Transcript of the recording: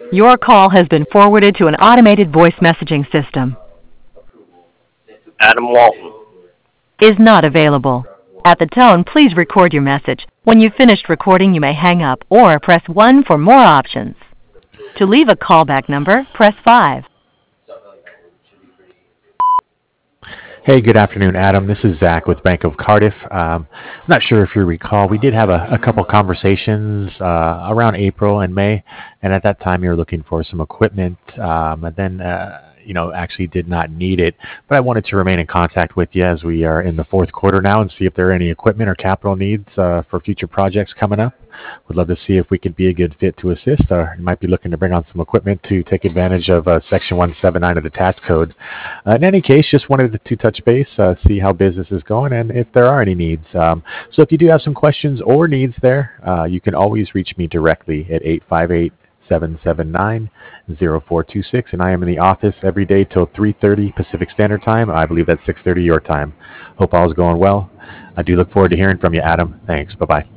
Your call has been forwarded to an automated voice messaging system. Adam Walton. Is not available. At the tone, please record your message. When you've finished recording, you may hang up or press 1 for more options. To leave a callback number, press 5. Hey, good afternoon, Adam. This is Zach with Bank of Cardiff. I'm not sure if you recall, we did have a couple conversations around April and May, and at that time you were looking for some equipment, and then actually did not need it. But I wanted to remain in contact with you as we are in the fourth quarter now and see if there are any equipment or capital needs for future projects coming up. Would love to see if we could be a good fit to assist, or you might be looking to bring on some equipment to take advantage of Section 179 of the tax code. In any case, just wanted to touch base, see how business is going, and if there are any needs. So if you do have some questions or needs there, you can always reach me directly at 858-779-0426, and I am in the office every day till 3:30 Pacific Standard Time. I believe that's 6:30 your time. Hope all is going well. I do look forward to hearing from you, Adam. Thanks. Bye-bye.